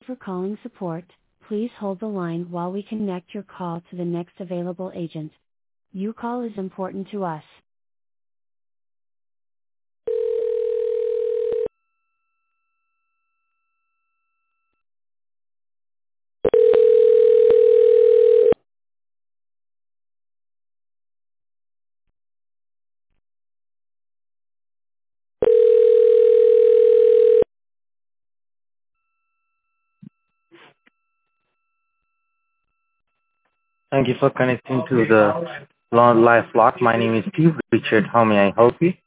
For calling support, please hold the line while we connect your call to the next available agent. Your call is important to us. Thank you for connecting to the live block. My name is Steve Richard. How may I help you?